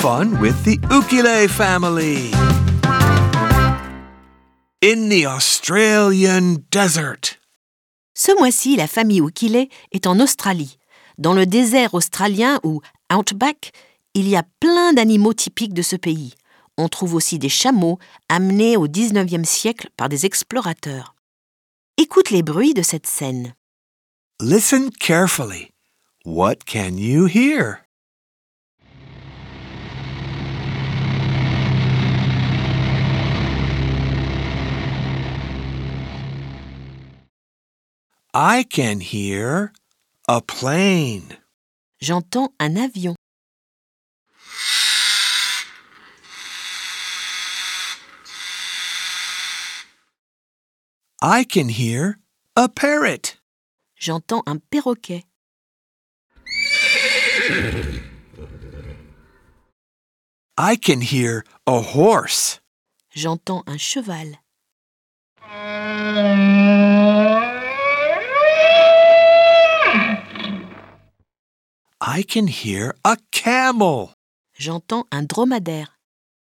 fun with the Ukile family. In the Australian desert. Ce mois-ci, la famille Ukile est en Australie. Dans le désert australien ou Outback, il y a plein d'animaux typiques de ce pays. On trouve aussi des chameaux amenés au 19e siècle par des explorateurs. Écoute les bruits de cette scène. Listen carefully. What can you hear? I can hear a plane. J'entends un avion. I can hear a parrot. J'entends un perroquet. I can hear a horse. J'entends un cheval. I can hear a camel. J'entends un dromadaire.